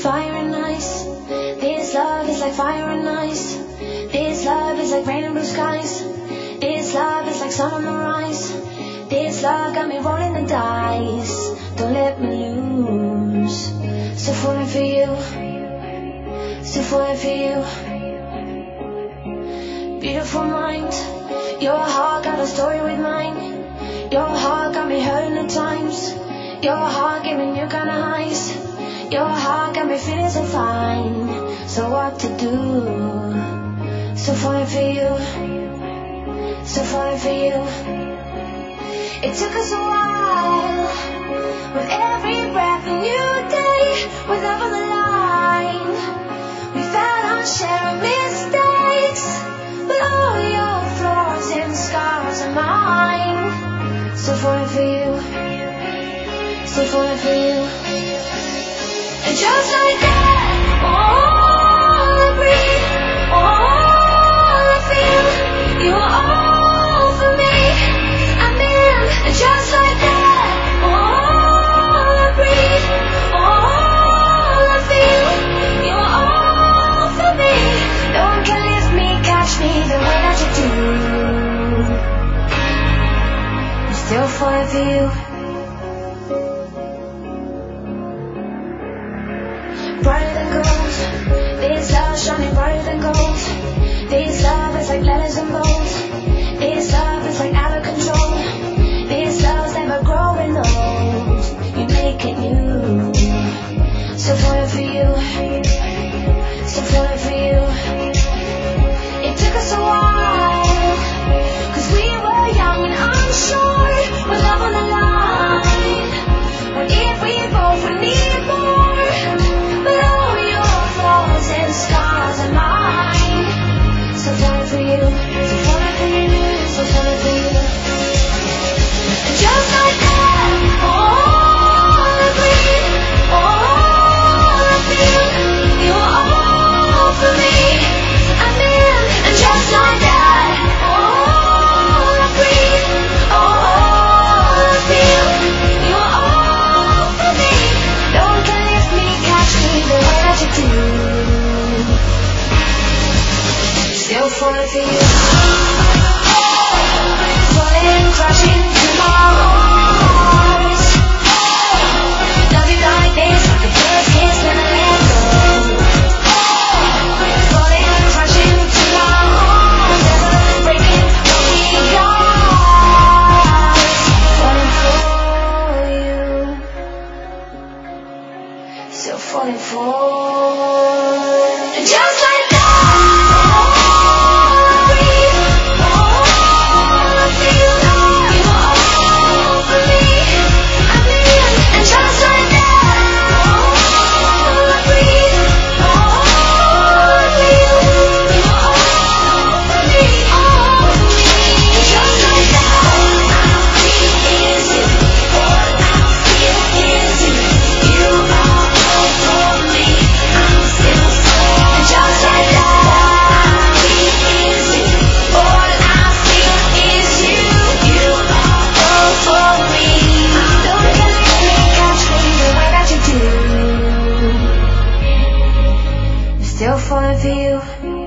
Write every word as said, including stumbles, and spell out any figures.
fire and ice. This love is like fire and ice. This love is like rain and blue skies. This love is like sun on the rise. This love got me rolling the dice. Don't let me lose. Still falling for you. Still falling for you. Beautiful mind. Your heart got a story with mine. Your heart got me hurting at times. Your heart gave me new kind of highs. Your heart got me feeling so fine. So what to do? So falling for you. So falling for you. It took us a while. With every breath, a new day. With love on the line. We fell on sharing mistakes. But all your flaws and scars are mine. So falling for you. So falling for you. And just like that, all I breathe, all I feel, you are all for me. I'm in. And just like that, all I breathe, all I feel, you are all for me. No one can lift me, catch me the way that you do. I'm still falling for you. Brighter than gold, this love shining brighter than gold. This love is like letters and bold. This love is like out of control. This love's never growing old. You make it new. So falling for you. So falling for you. It took us a while, cause we were young and unsure. With love on the line. What if we both would need more? And scars are mine. So falling for you. So falling for you. So falling for you. And just like that, all I breathe, all I feel, you are all for me. I'm in. And just like that, all I breathe, all I feel, you are all for me. No one can lift me, catch me the way that you do. Still falling for you. Falling, crashing to my arms. Love you like this, like the first kiss when I let go. Falling, crashing to my arms. Never breaking what we got. Falling for you. Still falling for. And just like that. Still falling for you.